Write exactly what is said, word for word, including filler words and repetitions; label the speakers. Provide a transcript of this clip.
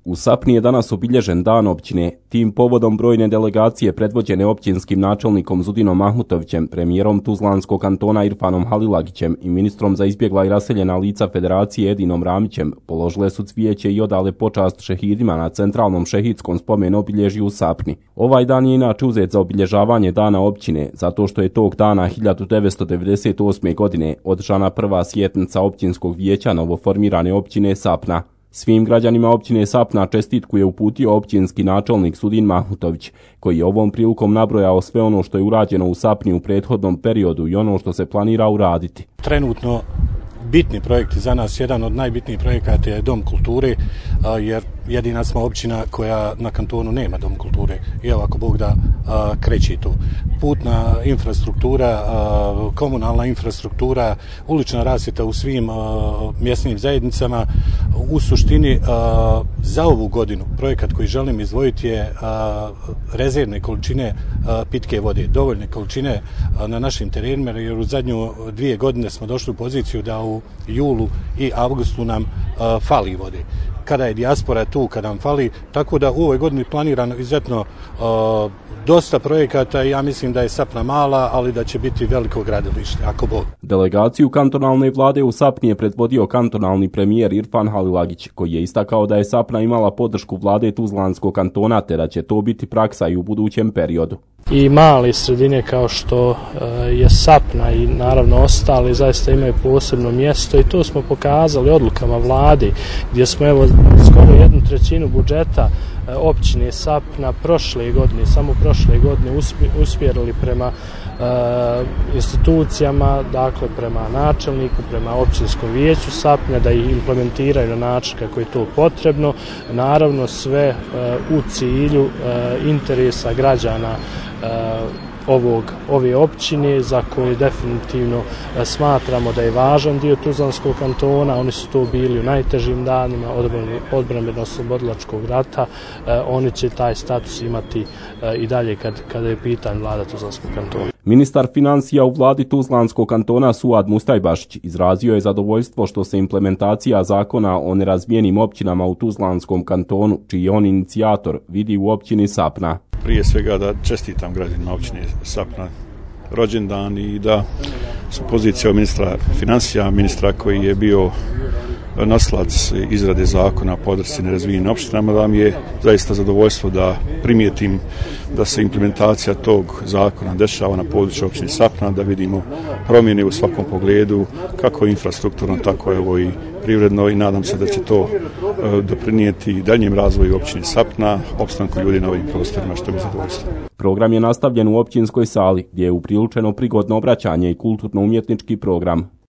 Speaker 1: U Sapni je danas obilježen dan općine. Tim povodom brojne delegacije predvođene općinskim načelnikom Zudinom Mahmutovićem, premijerom Tuzlanskog kantona Irfanom Halilagićem i ministrom za izbjegla i raseljena lica Federacije Edinom Ramićem položile su cvijeće i odale počast šehidima na centralnom šehidskom spomen obilježju u Sapni. Ovaj dan je inače uzet za obilježavanje dana općine, zato što je tog dana hiljadu devetsto devedeset osme. godine održana prva sjetnica općinskog vijeća novoformirane općine Sapna. Svim građanima općine Sapna čestitku je uputio općinski načelnik Zudin Mahmutović, koji je ovom prilikom nabrojao sve ono što je urađeno u Sapni u prethodnom periodu i ono što se planira uraditi.
Speaker 2: Trenutno bitni projekti za nas, jedan od najbitnijih projekata je Dom kulture, jer jedina smo općina koja na kantonu nema Dom kulture. I evo, ako Bog da, kreće to. Putna infrastruktura, komunalna infrastruktura, ulična rasvjeta u svim mjesnim zajednicama. U suštini, za ovu godinu projekat koji želim izdvojiti je rezervne količine pitke vode, dovoljne količine na našim terenima, jer u zadnju dvije godine smo došli u poziciju da u julu i avgustu nam fali vode. Kada je dijaspora tu, kada nam fali, tako da u ovoj godini planirano izuzetno uh, dosta projekata i ja mislim da je Sapna mala, ali da će biti veliko gradilište, ako Bog.
Speaker 1: Delegaciju kantonalne vlade u Sapni je predvodio kantonalni premijer Irfan Halilagić, koji je istakao da je Sapna imala podršku vlade Tuzlanskog kantona, te da će to biti praksa i u budućem periodu.
Speaker 3: I male sredine kao što je Sapna i naravno ostali zaista imaju posebno mjesto i to smo pokazali odlukama vlade, gdje smo evo skoro jednu trećinu budžeta općine Sapna prošle godine, samo prošle godine usmjerili prema uh, institucijama, dakle prema načelniku, prema općinskom vijeću Sapnja, da ih implementiraju na način kako je to potrebno. Naravno sve uh, u cilju uh, interesa građana uh, ovog, ove općine, za koje definitivno uh, smatramo da je važan dio Tuzlanskog kantona. Oni su to bili u najtežim danima odbrambeno-oslobodilačkog rata. Uh, oni će taj status imati uh, i dalje kad, kada je pitan vlada Tuzlanskog kantona.
Speaker 1: Ministar financija u vladi Tuzlanskog kantona Suad Mustajbašić izrazio je zadovoljstvo što se implementacija zakona o nerazvijenim općinama u Tuzlanskom kantonu, čiji je on inicijator, vidi u općini Sapna.
Speaker 4: Prije svega da čestitam građanima općine Sapna rođendan i da su pozicija ministra financija, ministra koji je bio naslac izrade zakona o podršci nerazvijenim općinama, da mi je zaista zadovoljstvo da primijetim da se implementacija tog zakona dešava na području općine Sapna, da vidimo promjene u svakom pogledu, kako infrastrukturno, tako evo i privredno, i nadam se da će to doprinijeti daljem razvoju općine Sapna, opstanku ljudi na ovim prostorima, što mi je zadovoljstvo.
Speaker 1: Program je nastavljen u općinskoj sali, gdje je upriličeno prigodno obraćanje i kulturno-umjetnički program.